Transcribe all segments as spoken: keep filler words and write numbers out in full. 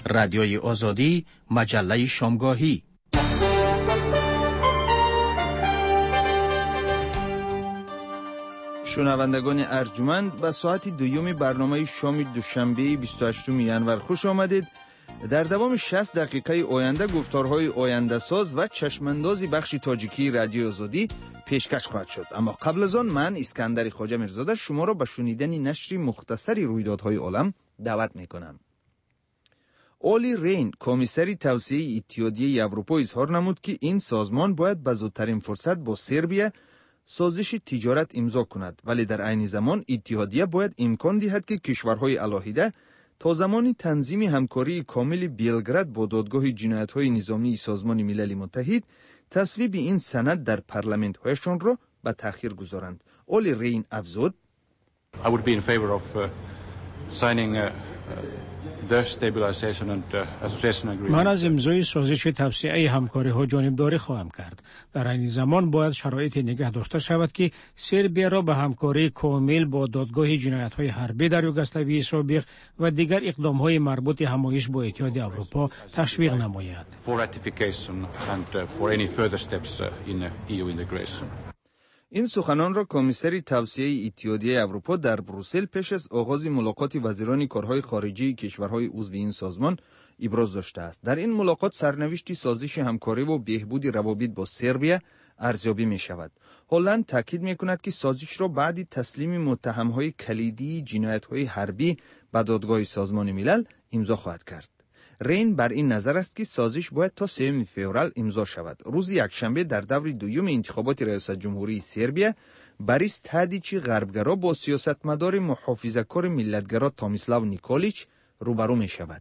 رادیوی آزادی، مجله شامگاهی. شنوندگان ارجمند، به ساعت دویوم برنامه شام دوشنبه بیست و هشتم ینور خوش آمدید. در دوام شصت دقیقه آینده گفتارهای آینده ساز و چشمانداز بخش تاجیکی رادیو آزادی پیشکش خواهد شد. اما قبل از آن من اسکندر خواجه میرزاده شما را به شنیدن نشر مختصری رویدادهای عالم دعوت میکنم. اولی رین، کمیسر توسعه اتحادیه اروپا، اظهار نمود که این سازمان باید به زودترین فرصت با سربیا سازش تجارت امضا کند، ولی در عین زمان اتحادیه باید امکان دهد که کشورهای علاهیده تا زمان تنظیم همکاری کامل بیلگراد با دادگاه جنایت‌های نظامی سازمان ملل متحد تصویب این سند در پارلمان‌هایشان را به تأخیر گذارند. اولی رین افزود: I would be in favor of uh, signing uh, the stabilization and uh, association agreement. من از امضای سازش توسعه همکاری ها جانبداری خواهم کرد. در این زمان باید شرایط نگه داشته شود که سربیا را به همکاری کامل با دادگاه جنایت های حربی در یوگسلاوی سابق و دیگر اقدام های مربوط همایش با اتحاد اروپا تشویق نماید. For ratification and uh, for any further steps uh, in uh, E U integration. این سخنان را کمیسر توسعه اتحادیه اروپا در بروسل پیش از آغاز ملاقات وزیران کارهای خارجی کشورهای عضو این سازمان ابراز داشته است. در این ملاقات سرنوشت سازش همکاری و بهبود روابط با سربیا ارزیابی می شود. هلند تاکید می کند که سازش را بعد تسلیم متهمهای کلیدی جنایت‌های حربی به دادگاه سازمان ملل امضا خواهد کرد. رین بر این نظر است که سازش باید تا سوم فوریه امضا شود. روز یکشنبه در دور دوم انتخابات ریاست جمهوری سربیا بریس تادیچ غربگرا با سیاستمدار محافظه‌کار ملتگرا تامیسلاو نیکولیچ روبرو می شود.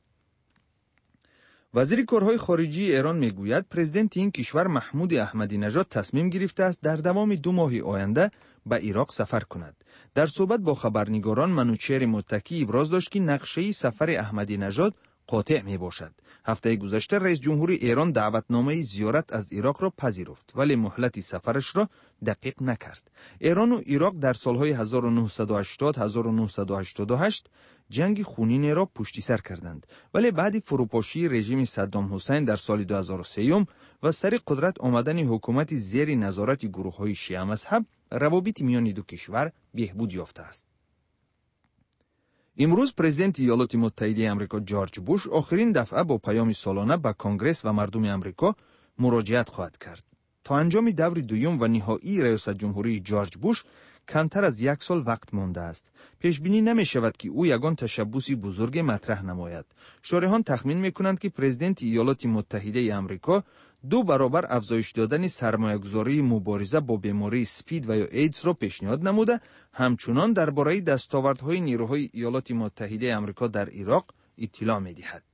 وزیر کارهای خارجی ایران می گوید پرزیدنت این کشور محمود احمدی نژاد تصمیم گرفته است در دوام دو ماه آینده به عراق سفر کند. در صحبت با خبرنگاران منوچهر متکی ابراز داشت که نقشه سفر احمدی نژاد قاطع می باشد. هفته گذشته رئیس جمهوری ایران دعوتنامه زیارت از عراق را پذیرفت ولی مهلت سفرش را دقیق نکرد. ایران و عراق در سالهای هزار و نهصد و هشتاد تا هزار و نهصد و هشتاد و هشت جنگ خونین را پشت سر کردند، ولی بعد فروپاشی رژیم صدام حسین در سال دو هزار و سه و سر قدرت آمدن حکومت زیر نظارت گروه‌های شیعه مذهب روابط میان دو کشور بهبود یافته است. امروز پرزیدنت ایالات متحده آمریکا جورج بوش آخرین دفعه با پیام سالانه به کنگره و مردم آمریکا مراجعت خواهد کرد. تا انجام دور دوم و نهایی ریاست جمهوری جورج بوش کمتر از یک سال وقت مانده است. پیش بینی نمی شود که او یگان تشبوسی بزرگ مطرح نماید. شارحان تخمین می کنند که پرزیدنت ایالات متحده آمریکا دو برابر افزایش دادن سرمایه‌گذاری مبارزه با بیماری اسپید و یا ایدز را پیشنهاد نموده، همچنان درباره دستاوردهای نیروهای ایالات متحده آمریکا در عراق اطلاع می‌دهد.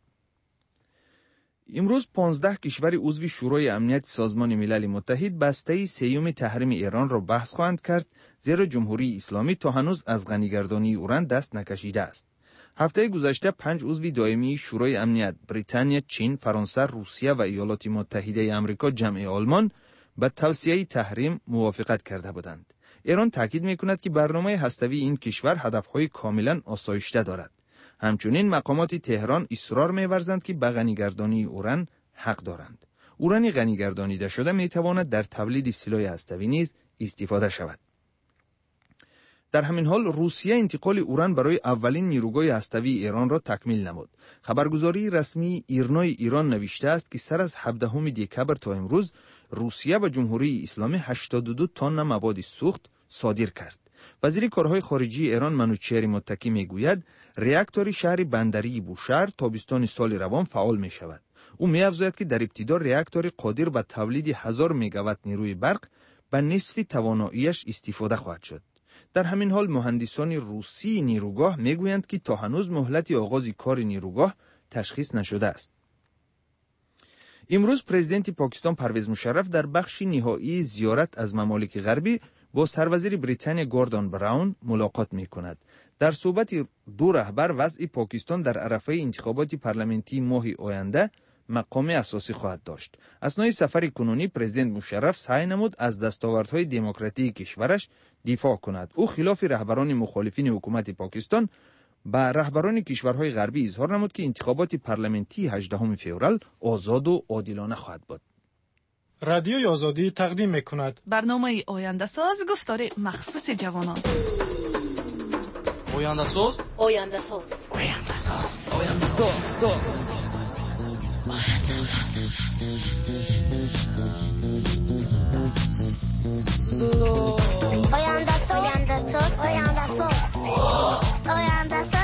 امروز پانزده کشور عضو شورای امنیت سازمان ملل متحد بسته سیوم تحریم ایران را بحث خواهند کرد، زیرا جمهوری اسلامی تا هنوز از غنیگردانی اوران دست نکشیده است. هفته گذشته پنج عضو دائمی شورای امنیت بریتانیا، چین، فرانسه، روسیه و ایالات متحده آمریکا جمع آلمان به توصیه تحریم موافقت کرده بودند. ایران تاکید می‌کند که برنامه هسته‌ای این کشور هدف‌های کاملاً آسایشته دارد. همچنین مقامات تهران اصرار می‌ورزند که به غنیگردانی اوران حق دارند. اوران غنیگردانیده شده می‌تواند در تولید سلاح هسته‌ای نیز استفاده شود. در همین حال روسیه انتقال اوران برای اولین نیروگاه هسته‌ای ایران را تکمیل نمود. خبرگزاری رسمی ایرنای ایران نوشته است که سر از هفدهم دکبر تا امروز روسیه به جمهوری اسلامی هشتاد و دو تن مواد سوخت صادر کرد. وزیر کارهای خارجی ایران منوچهر متکی میگوید راکتور شهر بندری بوشهر تابستان سال روان فعال می شود. او می افزاید که در ابتدا راکتور قادر به تولید هزار مگاوات نیروی برق به نصف تواناییش استفاده خواهد شد. در همین حال مهندسان روسی نیروگاه میگویند که تا هنوز مهلت آغاز کار نیروگاه تشخیص نشده است. امروز پرزیدنت پاکستان پرویز مشرف در بخش نهایی زیارت از ممالک غربی با سروزیر بریتانیا گوردون براون ملاقات می کند. در صحبت دو رهبر وضع پاکستان در عرصه انتخابات پارلمانی ماه آینده مقام اساسی خواهد داشت. اثنای سفر کنونی پرزیدنت مشرف سعی نمود از دستاوردهای دموکراتیک کشورش دفاع کند. او خلاف رهبران مخالفین حکومت پاکستان با رهبران کشورهای غربی اظهار نمود که انتخابات پارلمانتی هجدهم فوریه آزاد و عادلانه خواهد بود. رادیوی آزادی تقدیم میکند برنامه آینده ساز، گفتار مخصوص جوانان. آینده ساز آینده ساز آینده ساز آینده ساز آینده ساز آینده ساز آینده ساز آینده ساز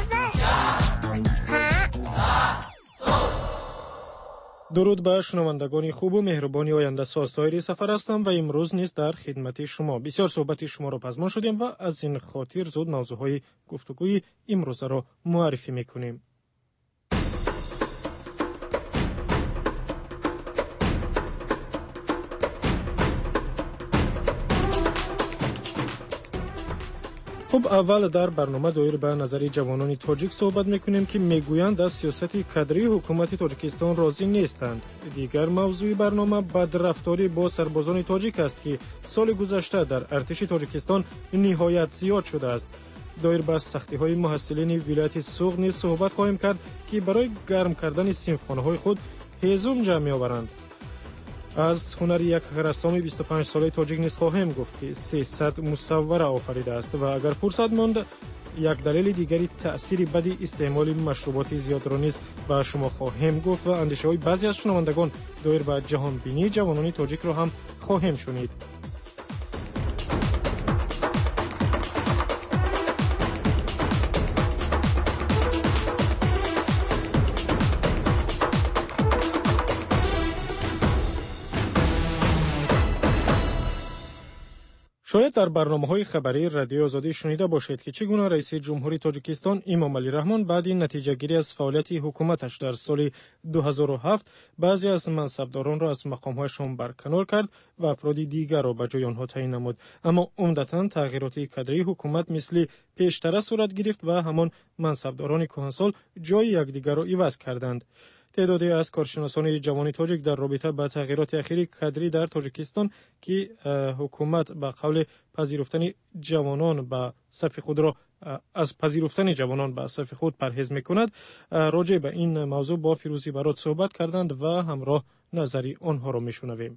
درود به شنوندگان خوب و مهربانی آینده ساز. طاهری سفر هستم و امروز نیز در خدمت شما. بسیار صحبت شما را پذیرا شدیم و از این خاطر زود موضوعهای گفتگوی امروز را معرفی میکنیم. خب اول در برنامه دایر به نظر جوانان تاجیک صحبت میکنیم که میگویند از سیاست کادری حکومت تاجیکستان راضی نیستند. دیگر موضوع برنامه بدرفتاری با سربازان تاجیک است که سال گذشته در ارتش تاجیکستان نهایت زیاد شده است. دایر به سختی های محصلین ولایت سوغد نیز صحبت خواهیم کرد که برای گرم کردن صنفخانه های خود هیزم جمع میآورند. از هنر یک رسام بیست و پنج ساله تاجیک نیز خواهیم گفت که سیصد مصوره آفریده است و اگر فرصت ماند یک دلیل دیگری تأثیر بدی استعمال مشروبات زیاد را نیز به شما خواهیم گفت و اندیشه های بعضی از شنوندگان دایر به جهان بینی جوانان تاجیک را هم خواهیم شنید. شاید در برنامه‌های خبری رادیو آزادی شنیده باشید که چگونه رئیس جمهوری تاجیکستان امامعلی رحمان بعد از نتیجه گیری از فعالیت حکومتش در سال دو هزار و هفت بعضی از منصبداران را از مقام‌هایشان برکنار کرد و افراد دیگر را به جای آنها تعیین نمود، اما عمدتاً تغییرات کادری حکومت مثل پیشتر صورت گرفت و همان منصبداران کهنسال جای یکدیگر را عوض کردند. تعدادی از کارشناسان جوان تاجیک در رابطه با تغییرات اخیر کادری در تاجیکستان که حکومت با قول پذیرفتن جوانان به صف خود را از پذیرفتن جوانان به صف خود پرهیز میکند راجع به این موضوع با فیروزی برات صحبت کردند و همراه نظری آنها را میشنویم.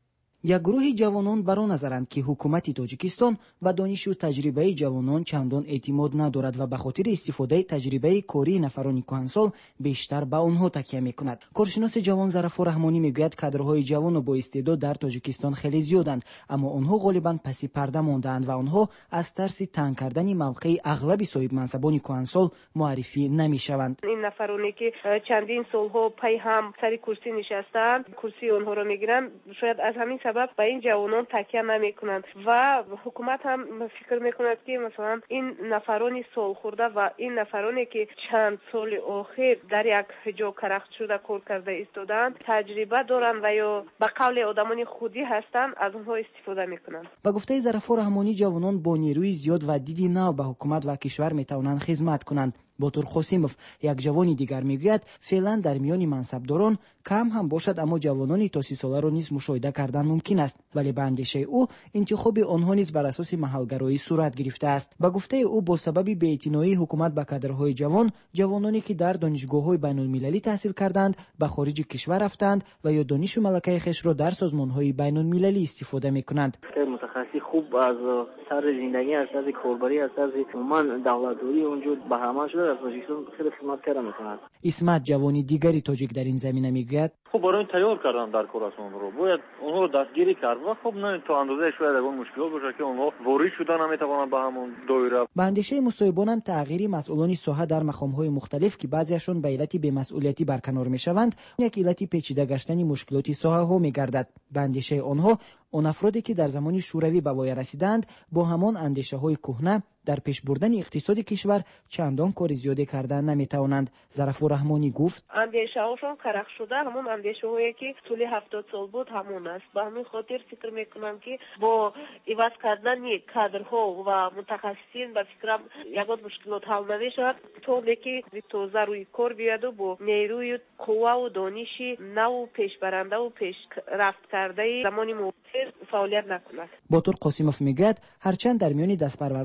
یک گروه جوانان بران نظرند که حکومت تاجیکستان به دانش و تجربه جوانان چندان اعتماد ندارد و به خاطر استفاده تجربه کاری نفران کهنسال بیشتر به آنها تکیه میکند. کارشناس جوان ظرفا رحمانی میگوید کادرهای جوان و با استعداد در تاجیکستان خیلی زیادند، اما آنها غالبا پس پرده مانده‌اند و آنها از ترس تنگ کردن موقع اغلب صاحب منصبان کهنسال معرفی نمیشوند. این نفرانی که چندین سالها پی هم سر کرسی نشستند، کرسی آنها را میگیرند، شاید از همین سبب به این جوانان تکیه نمیکنند و حکومت هم فکر میکند که مثلا این نفرانی سال خورده و این نفرانی که چند سال اخیر در یک جا کرخت شده کار کرده ایستادند تجربه دارند و یا به قول آدمان خودی هستند، از اونها استفاده میکنند. با گفته ظرفا رحمانی جوانان با نیروی زیاد و دیدی نو به حکومت و کشور میتوانند خدمت کنند. باتور قاسموف یک جوانی دیگر میگوید فعلا در میان منصبداران کم هم باشد اما جوانانی تا سی ساله را نیز مشاهده کردن ممکن است، ولی به اندیشه او انتخاب آنها نیز بر اساس محلگرایی صورت گرفته است. با گفته او با سبب بی‌اعتنایی حکومت به کادرهای جوان، جوانانی که در دانشگاه‌های بین‌المللی تحصیل کردند به خارج کشور رفتند و یا دانش و ملکه خویش را در سازمان‌های بین‌المللی استفاده می‌کنند. متخصص خوب از سر زندگی از سر کاربری از سر عموما دولت‌داری اونجا بهره شده از تاجیکستان خیلی خدمت کرده می‌کند. اسمت جوانی دیگری تاجیک در این زمینه میگوید خب برای تیار کردن در کارشون رو باید اونها رو دستگیری کرد و خب نه تا اندازه شاید اون مشکلات باشه که اونها وارد شدن نمیتوانند به همون دایره. به اندیشه مصاحبان هم تغییر مسئولان ساحه در مقام‌های مختلف که بعضیشان به علت بی‌مسئولیتی برکنار میشوند یک علت پیچیده گشتن مشکلات ساحه ها میگردد. به اندیشه آنها اون افرادی که در زمان شوروی به وای رسیدند با همان اندیشه های کهنه در پیش بردن اقتصاد کشور چندان کار زیاده کردن نمیتوانند. ظرفا رحمانی گفت اندیشه هاشون کرخ شده همون اندیشه هایی که طول هفتاد سال بود همون است. به همین خاطر فکر میکنم که با عوض کردن کادرها و متخصصین به فکرم یگان مشکلات حل نمیشود تا که تازه روی کار بیاد و با نیروی قوه و دانشی نو پیش برنده و پیش رفت کرده زمانی موثر فعالیت نکند. باتور قاسموف میگوید هرچند در میان دستپروران زمانی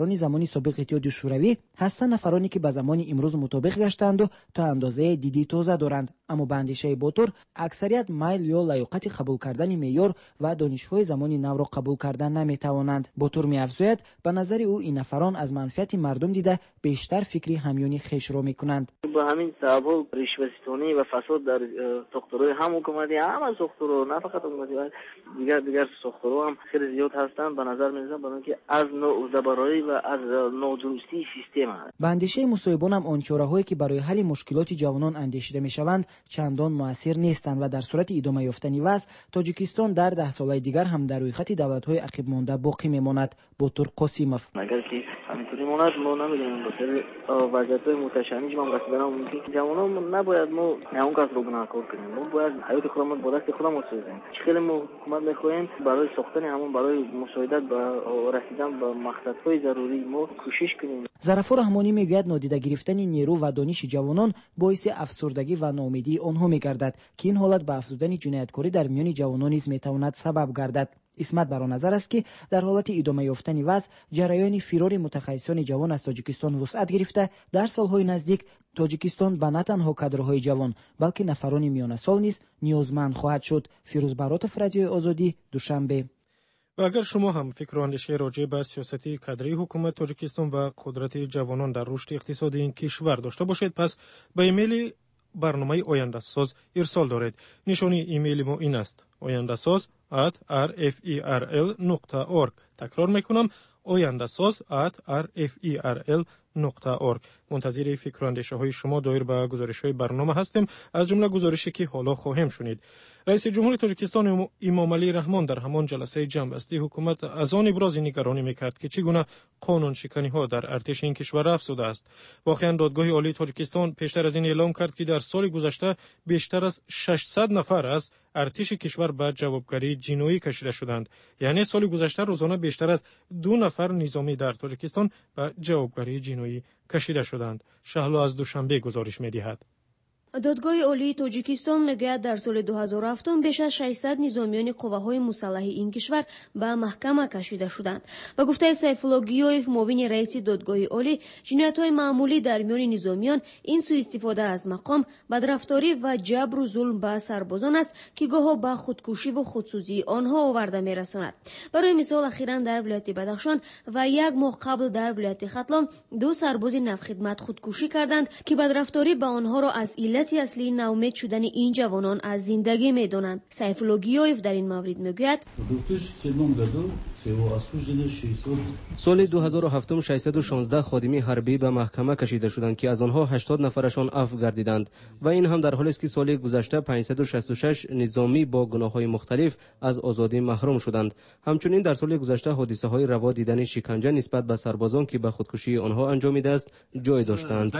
سابق اتحاد شوروی هستند نفرانی که به زمان امروز مطابق گشتند و تا اندازه دیدی تازه دارند، اما به اندیشه بوتور اکثریت میل یا لیاقت قبول کردن معیار و دانش‌های زمان نو را قبول کردن نمی‌توانند. بوتور می‌افزاید به نظر او این نفران از منفعت مردم دیده بیشتر فکری همیانی خیش را می‌کنند. با همین سبب رشوه‌ستانی و فساد در ساختارهای هم حکومتی، هم ساختارها، نه فقط حکومتی، دیگر دیگر ساختارها هم خیلی زیاد هستند. به نظر می‌رسد برای اینکه از نوع زبرایی و از نادرستی سیستم است. به اندیشه مصاحبان هم آن چاره‌هایی که برای حل مشکلات جوانان اندیشیده می‌شوند چندان مؤثر نیستند و در صورت ادامه یافتن وضع تاجیکستان در ده سال دیگر هم در روی خط دولت‌های عقب مانده باقی می‌ماند. بوتور قاسیموف: اگر که همینطوری ماند ما نمی‌دونیم به خاطر وضعیت‌های متشنج ما رسیدن ممکن که جوانان نباید ما اون کس رو گناهکار کنیم. ما باید حیات خودمون با دست خودمون بسازیم. خیلی ما حکومت می‌خوایم برای ساختن همون برای مساعدت به رسیدن به مقصدهای ضروری ما کوشش کنیم. ظرفا رحمانی میگوید نادیده گرفتن نیرو و دانش جوانان باعث افسردگی و ناامیدی آنها میگردد که این حالت به افزودن جنایتکاری در میان جوانان نیز میتواند سبب گردد. اسمت بر آن نظر است که در حالت ادامه یافتن وضع جریان فرار متخصصان جوان از تاجیکستان وسعت گرفته در سالهای نزدیک تاجیکستان به نه تنها کادرهای جوان بلکه نفران میان سال نیز نیازمند خواهد شد. فیروز براتف، رادیو آزادی، دوشنبه. و اگر شما هم فکر و اندیشه راجع به سیاست کادری حکومت تاجیکستان و قدرت جوانان در رشد اقتصادی این کشور داشته باشید، پس به ایمیل برنامه آینده ساز ارسال دارید. نشانی ایمیل ما این است: oyandasaz at r f e r l نقطه org. تکرار میکنم: oyandasaz at r f e r l نقطه org. منتظر فکر و اندیشه های شما دایر به گزارش های برنامه هستیم، از جمله گزارشی که حالا خواهیم شنید. رئیس جمهور تاجیکستان امامعلی رحمان در همان جلسه جمع‌بسته حکومت از آن ابراز نگرانی میکرد که چگونه قانون شکنی ها در ارتش این کشور افزوده است. واقعا دادگاه عالی تاجیکستان پیشتر از این اعلام کرد که در سال گذشته بیشتر از ششصد نفر از ارتش کشور به جوابگری جنایی کشیده شدند. یعنی سال گذشته روزانه بیشتر از دو نفر نظامی در تاجیکستان به جوابگری جنایی کشیده شدند. شهلا از دوشنبه گزارش می‌دهد. دادگاه عالی تاجیکستان میگوید در سال دو هزار و هفت بیش از ششصد نظامیان قواهای مسلح این کشور به محکمه کشیده شدند. به گفته سیفالله گیویف، معاون رئیس دادگاه عالی، جنایت‌های معمولی در میان نظامیان این سوء استفاده از مقام، بدرفتاری و جبر و ظلم به سربازان است که گاهی به خودکشی و خودسوزی آنها آورده می‌رساند. برای مثال اخیراً در ولایت بدخشان و یک ماه قبل در ولایت ختلان دو سرباز نفخدمت خودکشی کردند که بدرفتاری به آنها را از علت اصلی ناامید شدن این جوانان از زندگی می‌دانند. سیفالله گیویف در این مورد میگوید: سال دو هزار و هفت ششصد و شانزده خادمی حربی به محکمه کشیده شدند که از آنها هشتاد نفرشان عفو گردیدند و این هم در حالی است که سال گذشته پانصد و شصت و شش نظامی با گناه‌های مختلف از آزادی محروم شدند. همچنین در سال گذشته حادثه‌های روا دیدن شکنجه نسبت به سربازان که به خودکشی آنها انجامیده است جای داشتند.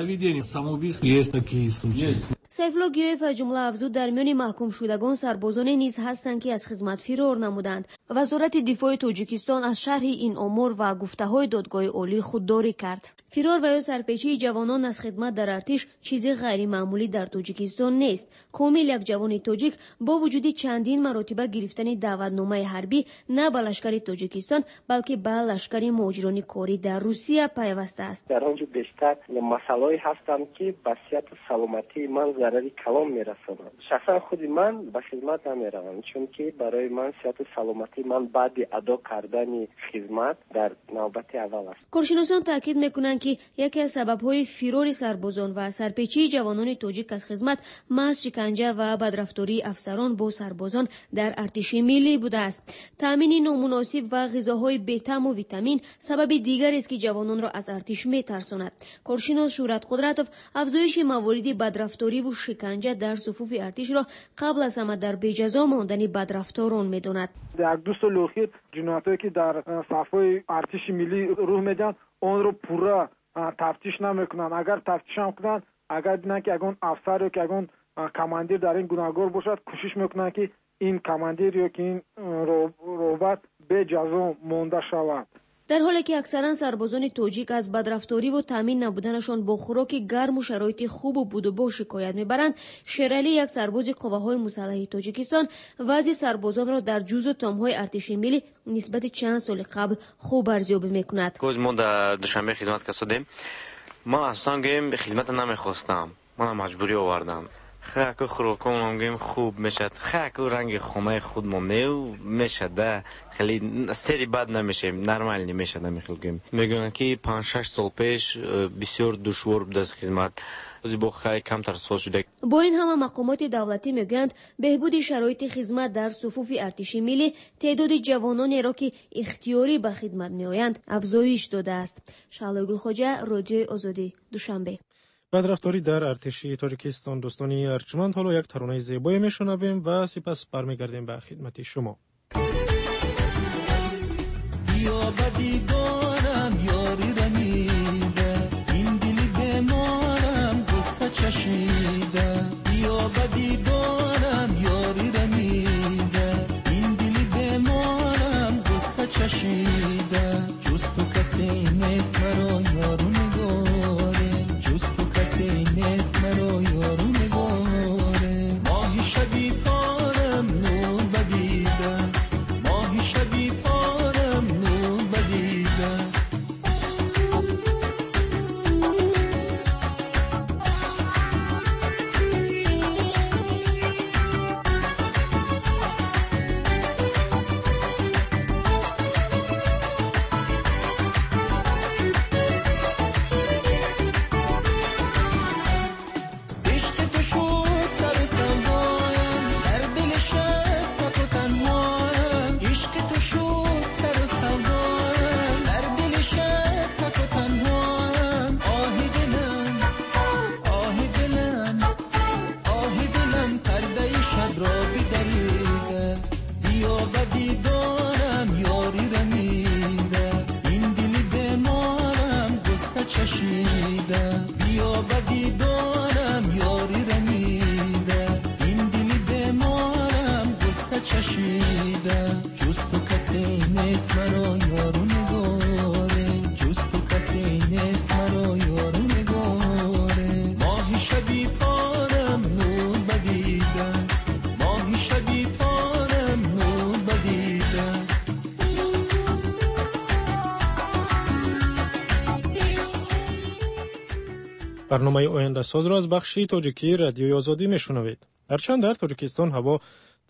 سیفالله گیویف جمله افزود در میان محکوم شدگان سربازان نیز هستند که از خدمت فرار نمودند. وزارت دفاع تاجیکستان از شرح این امور و گفته‌های دادگاه عالی خودداری کرد. فرار و یا سرپیچی جوانان از خدمت در ارتش چیزی غیر معمولی در تاجیکستان نیست. کامل یک جوان تاجیک با وجود چندین مرتبه گرفتن دعوتنامه حربی نه به لشکر تاجیکستان بلکه به لشکر مهاجران کاری در روسیه پیوسته است. در آنجا بیشتر مسائلی هستند که به صحت سلامتی من ضرری کلان میرساند. شخصا خود من به خدمت نمیروم چون که برای من صحت سلامتی من بعد ادا کردن خدمت در نوبت اول است. کارشناسان تاکید میکنند که یکی از سبب‌های فرار سربازان و سرپیچی جوانان تاجیک از خدمت محض شکنجه و بدرفتاری افسران با سربازان در ارتش ملی بوده است. تامین نامناسب و غذاهای بی‌طعم و ویتامین سبب دیگری است که جوانان را از ارتش میترساند. کارشناس شورت قدرتوف افزایش موارد بدرفتاری و شکنجه در صفوف ارتش را قبل از همه در بی‌جزا ماندن بدرفتاران می‌داند. در دو سال اخیر جنایاتی که در صفای ارتش ملی رخ میدن آن را پورا تفتیش نمیکنند. اگر تفتیش هم کنند، اگر ببینند که اگه افسر یا که اگه کماندیر در این گناهکار باشد، کوشش میکنند که این کماندیر یا که این رهبر به جزا مانده شود. در حالی که اکثرا سربازان تاجیک از بدرفتاری و تامین نبودنشان با خوراک گرم و شرایط خوب و بود و با شکایت میبرند، شیرعلی یک سرباز قواهای مسلح تاجیکستان وضع سربازان را در جزء و تامهای ارتش ملی نسبت چند سال قبل خوب ارزیابی میکند. کوز ما در دوشنبه خدمت کردیم. ما اصلا گیم خدمت نمیخواستم. من مجبوری آوردم. خاک خوراکم گیم خوب میشد. خاک و رنگ خامه خود ممنوع میشد. خیلی سری بد نمیشه. نرمال نمیشه نمیخوام. میگن که پنج شش سال پیش بسیار دشوار بود از خدمت. با خیلی کمتر سال شده. با این همه مقامات دولتی میگویند بهبود شرایط خدمت در صفوف ارتش ملی تعداد جوانانی را که اختیاری به خدمت میآیند افزایش داده است. شعله گلخواجه، رادیوی آزادی، دوشنبه. بدرفتاری در ارتشی تاجیکستان. دوستانی ارجمند، حالا یک ترانه زیبایی میشنویم و سپس برمیگردیم به خدمت شما. یا بدی دارم یاری رمیده، این دلی بمارم قصه چشیده. یا بدی دارم یاری رمیده، این دلی بمارم قصه چشیده. جز تو کسی نیست مرا یارو نگاره، جز تو کسی نیست مرا یارو نگاره. ماهی شبی پارم نور بدیدم، ماهی شبی پارم نور بدیدم. برنامه آینده ساز را از بخشی تاجیکی رادیوی آزادی میشنوید. هرچند در تاجیکستان هوا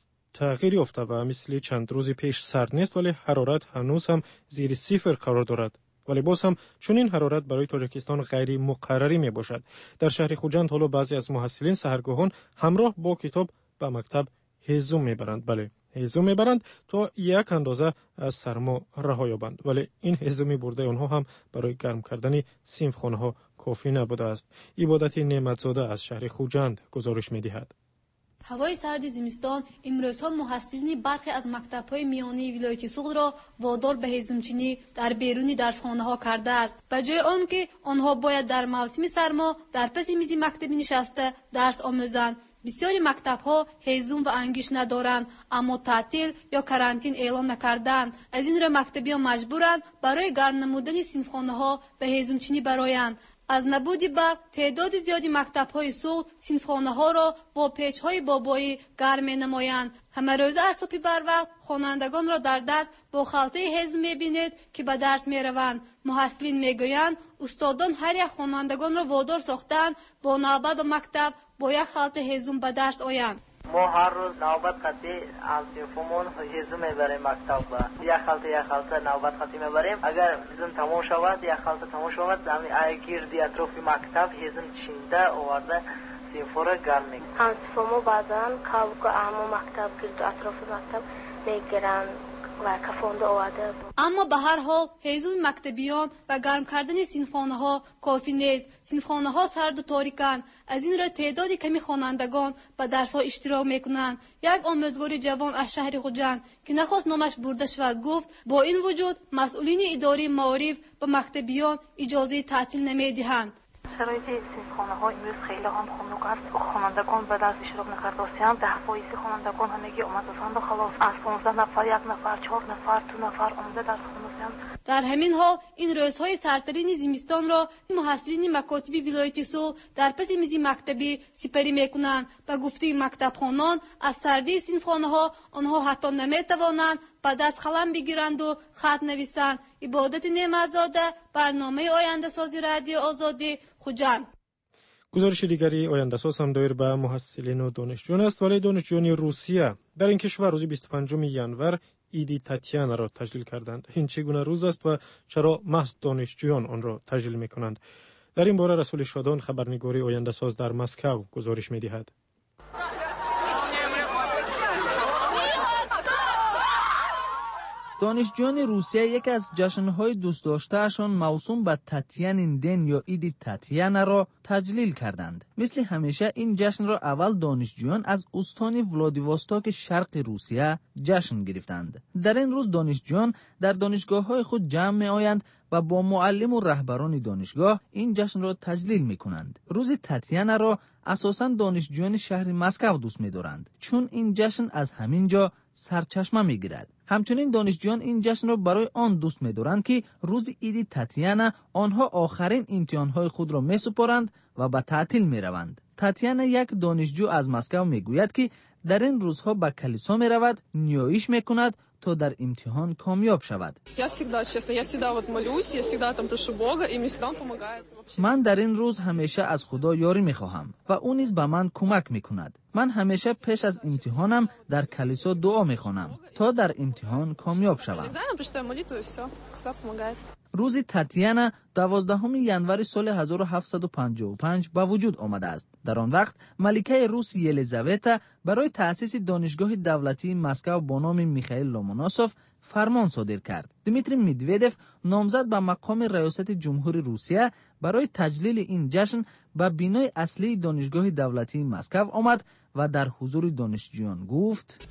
تغییر یافته و مثل چند روز پیش سرد نیست، ولی حرارت هنوز هم زیر صفر قرار دارد. ولی باز هم چون این حرارت برای تاجیکستان غیر مقرری می باشد. در شهر خوجند حالا بعضی از محصلین سحرگاهان همراه با کتاب به مکتب هیزم میبرند. بله، هیزم میبرند تا یک اندازه از سرما رها یابند. ولی این هیزمی برده آنها هم برای گرم کردن صنفخانه ها کافی نبوده است. عبادت نعمتزاده از شهر خوجند گزارش میدهد. هوای سرد زمستان امروزها محصلین برخی از مکتب‌های میانی ولایت سوغد را وادار به هیزمچینی در بیرون درسخانه‌ها کرده است. به جای آنکه آنها باید در موسم سرما در پس میز مکتبی نشسته درس آموزند، بسیاری مکتب‌ها هیزم و انگیش ندارند، اما تعطیل یا کرانتین اعلان نکردند. از این را مکتبیان مجبورند برای گرم نمودن صنفخانه‌ها به هیزمچینی برآیند. از نبود برق تعداد زیادی مکتب‌های سوغد صنفخانه‌ها را با پیچ‌های بابایی گرم می‌نمایند. همه روزه از صبح بر وقت خوانندگان را در دست با خلطه هیزم می‌بینید که به درس می‌روند. محصلین می‌گویند استادان هر یک خوانندگان را وادار ساختند با نوبت به مکتب با یک خلطه هیزم به درس آیند. ما هر روز نوبت خطی از صنفمون هیزم میبریم مکتب با یک خلطه یک خلطه نوبت خطی میبریم. اگر هیزم تمام شود یک خلطه تمام شود زمین گردی اطراف مکتب هیزم چینده آورده صنفا را گرم میکنیم. هم صنفمو بعضا کابو اما مکتب گرد اطراف مکتب میگیرن و کفونده آورده. اما به هر حال هیزم مکتبیان و گرم کردن صنفخانه‌ها کافی نیست. صنفخانه‌ها سرد و تاریکند. از این را تعدادی کمی خوانندگان به درس‌ها اشتراک می‌کنند. یک آموزگار جوان از شهر خوجند که نخواست نامش برده شود گفت با این وجود مسئولین اداره معارف به مکتبیان اجازه تعطیل نمی‌دهند. شرایط سینخانه‌ها امروز خیلی هم خنک است. خوانندگان بعد از اشتراک نکرداسی هم ده فایصد خوانندگان همگی آمدند و خلاص از پانزده نفر یک نفر چهار نفر دو نفر آمده در خوانندگان. در همین حال این روزهای سرترین زمستان را محصلین مکاتب ولایت سول در پس میز مکتبی سپری میکنند. به گفته مکتبخوانان از سردی صنفخانه‌ها آنها حتی نمیتوانند به دست قلم بگیرند و خط نویسند. عبادت نعمت‌زاده، برنامه آینده سازی رادیو آزادی، خوجند. گزارش دیگری آینده ساز هم دایر به محصلین و دانشجویان است، ولی دانشجویان روسیه در این کشور روز بیست و پنجم ژانویه ایدی تاتیانا را تجلیل کردند. این چگونه روز است و چرا محض دانشجویان آن را تجلیل می‌کنند؟ در این باره رسول شادان خبرنگاری آینده ساز در مسکو گزارش می‌دهد. دانشجویان روسیه یکی از جشن‌های دوست داشته‌شان موسوم به تاتیانین دن یا ایدی تاتیانا را تجلیل کردند. مثل همیشه این جشن را اول دانشجویان از استان ولادیواستوک شرق روسیه جشن گرفتند. در این روز دانشجویان در دانشگاه‌های خود جمع می‌آیند و با معلم و رهبران دانشگاه این جشن را تجلیل می‌کنند. روز تاتیانا را اساساً دانشجویان شهر مسکو دوست می‌دارند، چون این جشن از همین جا سرچشمه می‌گیرد. همچنین دانشجویان این جشن را برای آن دوست می‌دارند که روز عید تاتیانا آنها آخرین امتحان‌های خود را می‌سپارند و به تعطیل می‌روند. تاتیانا یک دانشجو از مسکو می‌گوید که در این روزها به کلیسا می‌رود، نیایش می‌کند تا در امتحان کامیاب شود. من در این روز همیشه از خدا یاری می‌خواهم و او نیز به من کمک می‌کند. من همیشه پیش از امتحانم در کلیسا دعا می‌خوانم تا در امتحان کامیاب شوم. روز تاتیانا دوازدهم ژانویه سال هزار و هفتصد و پنجاه و پنج به وجود آمده است. در آن وقت ملکه روس یلیزاوتا برای تأسیس دانشگاه دولتی مسکو با نام میخائیل لومونوسوف فرمان صادر کرد. دیمیتری مدودوف نامزد به مقام ریاست جمهوری روسیه برای تجلیل این جشن به بینای اصلی دانشگاه دولتی مسکو آمد و در حضور دانشجویان گفت: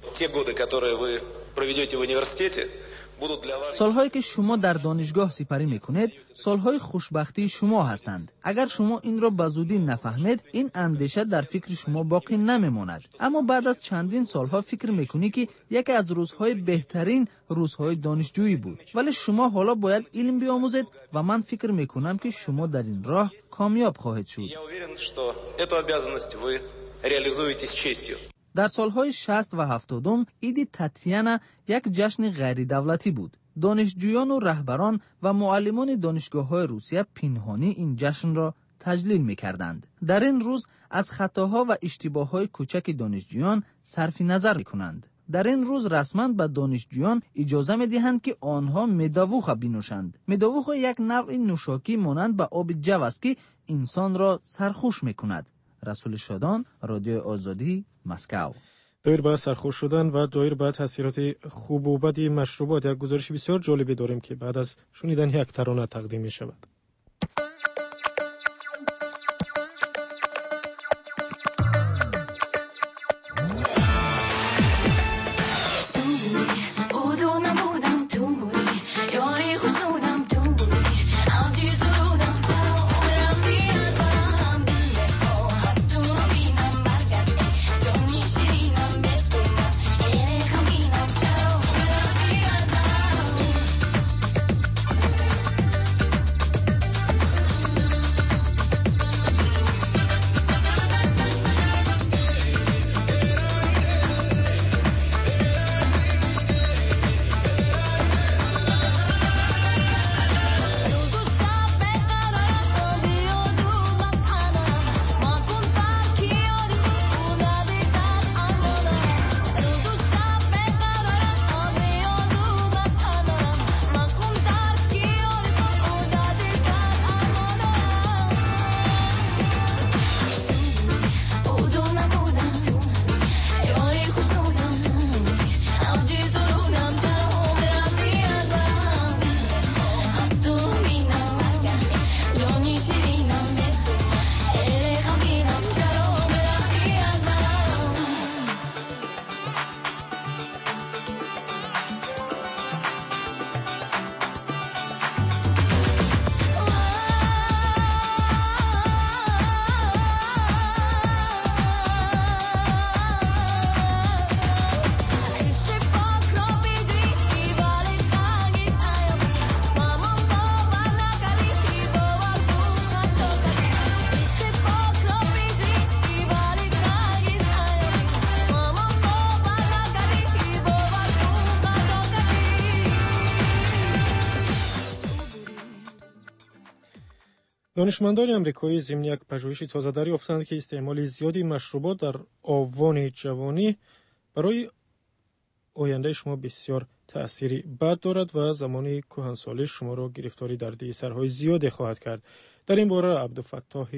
سالهایی که شما در دانشگاه سپری میکنید سالهای خوشبختی شما هستند. اگر شما این را به زودی نفهمید این اندیشه در فکر شما باقی نمیماند، اما بعد از چندین سالها فکر میکنی که یکی از روزهای بهترین روزهای دانشجویی بود. ولی شما حالا باید علم بیاموزید و من فکر میکنم که شما در این راه کامیاب خواهید شد. در سالهای شصت و هفتاد عید تاتیانا یک جشن غیر دولتی بود. دانشجویان و رهبران و معلمان دانشگاه‌های روسیه پنهانی این جشن را تجلیل می‌کردند. در این روز از خطاها و اشتباهات کوچک دانشجویان صرف نظر می‌کنند. در این روز رسما به دانشجویان اجازه می‌دهند که آنها میدوخ بنوشند. میدوخ یک نوع نوشاکی مانند به آب جو است که انسان را سرخوش می‌کند. رسول شادان، رادیو آزادی، مسکو. دایر به سرخوش شدن و دایر به تاثیرات خوب و بد مشروبات یک گزارش بسیار جالبی داریم که بعد از شنیدن یک ترانه تقدیم می شود. دانشمندان آمریکایی ضمن یک پژوهشی تازه دریافتند که استعمال زیادی مشروبات در آوان جوانی برای آینده شما بسیار تأثیری بد دارد و زمانی کهنسالی شما را گرفتاری در دردسرهای زیادی خواهد کرد. در این باره عبدالفتاح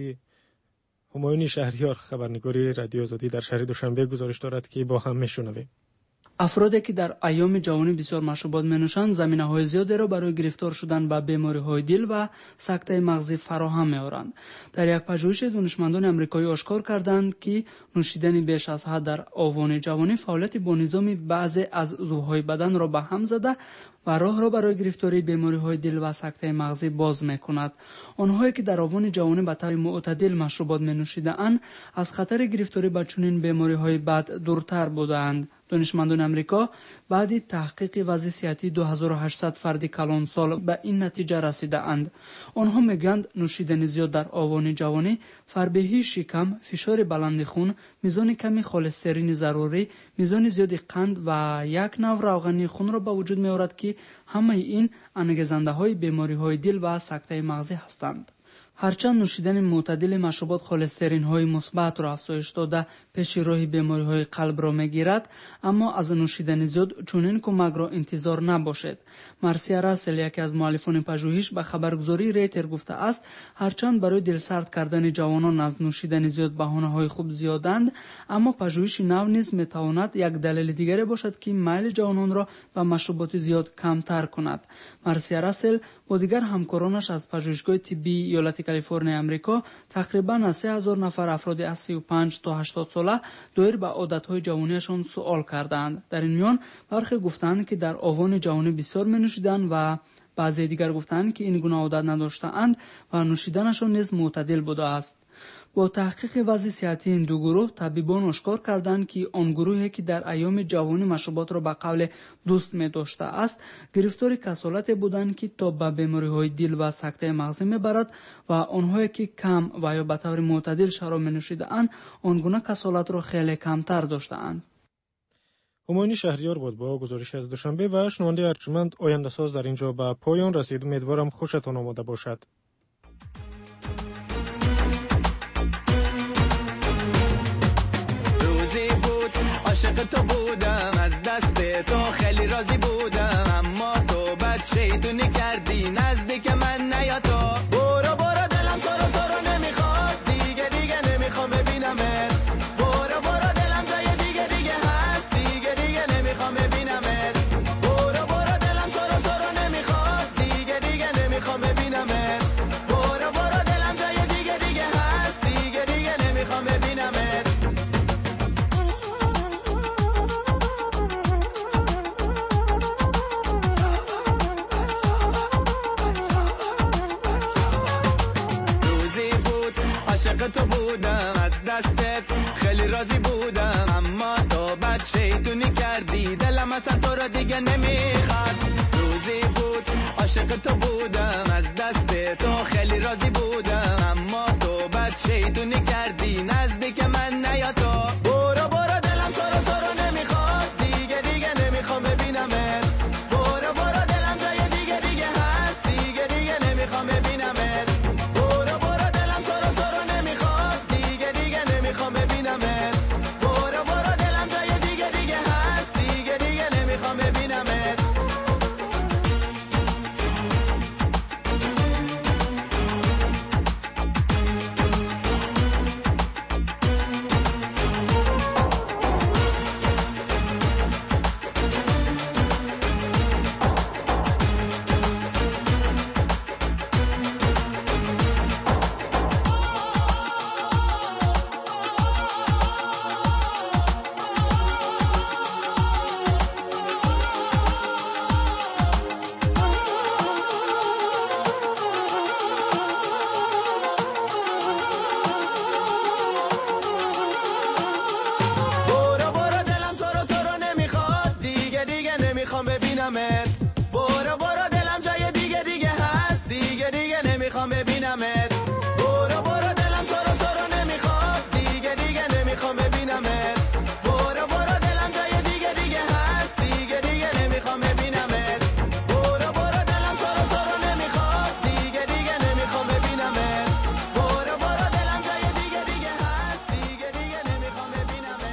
همایونی شهریار خبرنگاری رادیو آزادی در شهر دوشنبه گزارش دارد که با هم میشنویم. افرادی که در ایام جوانی بسیار مشروبات می‌نوشند زمینه‌های زیادی را برای گرفتار شدن به بیماری‌های دل و سکته مغزی فراهم می‌آورند. در یک پژوهش دانشمندان آمریکایی آشکار کردند که نوشیدن بیش از حد در آوان جوانی فعالیت با نظام بعضی از عضوهای بدن را به هم زده و راه را برای گرفتاری بیماری‌های دل و سکته مغزی باز می‌کند. آنهایی که در آوان جوانی به طور معتدل مشروبات می‌نوشیدند از خطر گرفتاری به چنین بیماری‌های بد دورتر بودند. دانشمندان آمریکا بعد تحقیق وضع صحتی دو هزار و هشتصد فرد کلان سال به این نتیجه رسیده اند. آنها میگویند نوشیدن زیاد در آوان جوانی فربهی شکم، فشار بلند خون، میزان کمی کلسترول ضروری، میزان زیاد قند و یک نوع روغنی خون را به وجود میآورد که همه این انگیزنده های بیماری های دل و سکته مغزی هستند. هرچند نوشیدن معتدل مشروبات کلسترین های مثبت را افزایش داده پیش راه بیماری های قلب را میگیرد، اما از نوشیدن زیاد چنین کمک را انتظار نباشد. مارسیا راسل یکی از مؤلفان پژوهش به خبرگزاری ریتر گفته است هرچند برای دلسرد کردن جوانان از نوشیدن زیاد بهانه های خوب زیادند، اما پژوهش نو نیز میتواند یک دلیل دیگری باشد که میل جوانان را به مشروبات زیاد کمتر کند. مارسیا راسل با دیگر همکارانش از پژوهشگاه طبی ایالت کالیفرنیا آمریکا تقریباً از سه هزار نفر افراد از سی و پنج تا هشتاد ساله دایر به عادت‌های جوانیشان سوال کردند. در این میان برخی گفتند که در آوان جوانی بسیار می‌نوشیدند و بعضی دیگر گفتند که این گونه عادت نداشتند و نوشیدنشان نیز معتدل بوده است. با تحقیق وضع صحتی این دو گروه، طبیبان آشکار کردند که آن گروهی که در ایام جوانی مشروبات را به قول دوست می داشته است، گرفتار کسالت بودند که تا به بیماری‌های دل و سکته مغزی میبرد و آنهایی که کم و یا به طور معتدل شراب می نوشیدند، آن گونه کسالت را خیلی کمتر داشتند. همایونی شهریار بود با گزارش از دوشنبه و شنونده ارجمند. آینده ساز در اینجا به پایان رسید. امیدوارم خوشتان آمده باشد. عاشق تو بودم، از دست تو خیلی راضی بودم، اما تو بد شیطونی کردی نزدیک من نیا تو. برو برو دلم تو رو تو رو نمیخواد، دیگه دیگه نمیخوام ببینمت. برو برو دلم جای دیگه دیگه هست، دیگه دیگه نمیخوام ببینمت. برو برو دلم تو رو تو رو نمیخواد، دیگه دیگه نمیخوام ببینمت. برو برو دلم جای دیگه دیگه هست، دیگه دیگه نمیخوام ببینمت. عاشق تو بودم، از دستت خیلی راضی بودم، اما تو بد شیطونی کردی دلم اصلا تو رو دیگه نمیخواد. روزی بود عاشق تو بودم، از دست تو خیلی راضی بودم، اما تو بد شیطونی کردی نزدیک من نیا تو. برو برو دلم تو رو تو رو نمیخواد، دیگه دیگه نمیخوام ببینمت. برو برو دلم جای دیگه دیگه هست، دیگه دیگه نمیخوام ببینمت. نمیخوام ببینمت. برو برو دلم جای دیگه دیگه هست، دیگه دیگه نمیخوام ببینمت. نمیخوام ببینمت.